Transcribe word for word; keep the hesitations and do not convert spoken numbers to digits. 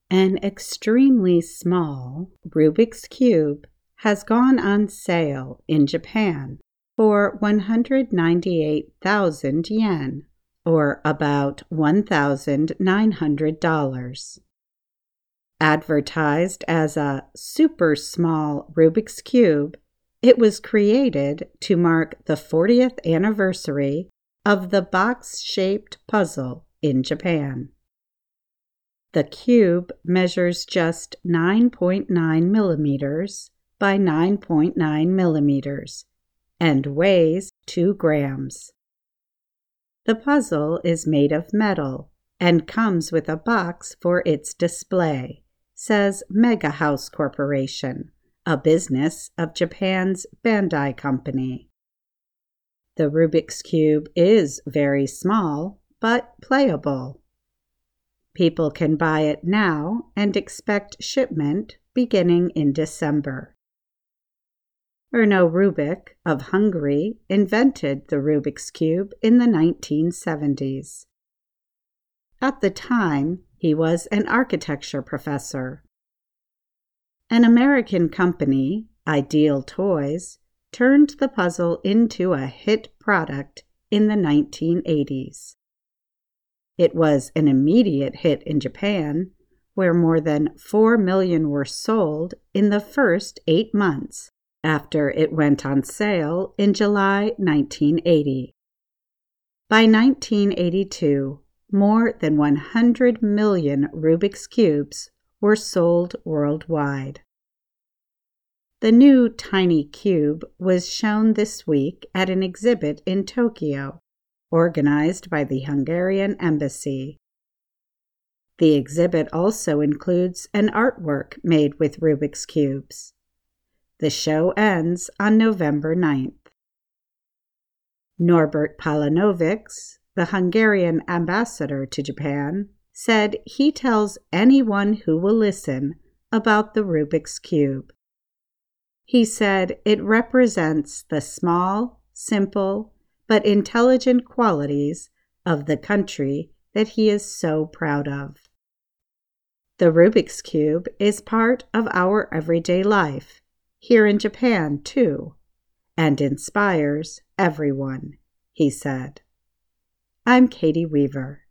An extremely small Rubik's Cube has gone on sale in Japan for one hundred ninety-eight thousand yen, or about one thousand nine hundred dollars. Advertised as a super small Rubik's Cube, it was created to mark the fortieth anniversary of the box-shaped puzzle in Japan. The cube measures just nine point nine millimeters by nine point nine millimeters and weighs two grams. The puzzle is made of metal and comes with a box for its display, says Mega House Corporation, a business of Japan's Bandai Company. The Rubik's Cube is very small, but playable. People can buy it now and expect shipment beginning in December. Erno Rubik of Hungary invented the Rubik's Cube in the nineteen seventies. At the time, he was an architecture professor. An American company, Ideal Toys, turned the puzzle into a hit product in the nineteen eighties. It was an immediate hit in Japan, where more than four million were sold in the first eight months after it went on sale in July nineteen eighty. By nineteen eighty-two, more than one hundred million Rubik's Cubes were sold worldwide. The new tiny cube was shown this week at an exhibit in Tokyo, organized by the Hungarian Embassy. The exhibit also includes an artwork made with Rubik's Cubes. The show ends on November ninth. Norbert Palanovics, the Hungarian ambassador to Japan, said he tells anyone who will listen about the Rubik's Cube. He said it represents the small, simple, but intelligent qualities of the country that he is so proud of. The Rubik's Cube is part of our everyday life, here in Japan too, and inspires everyone, he said. I'm Katie Weaver.